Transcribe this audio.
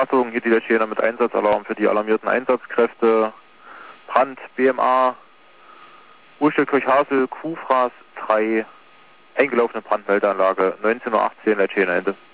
Achtung, hier die Leccener mit Einsatzalarm für die alarmierten Einsatzkräfte. Brand, BMA, Urstellkirch-Hasel, Kuhfraß 3, eingelaufene Brandmeldeanlage, 19:18 Uhr, Leccener Ende.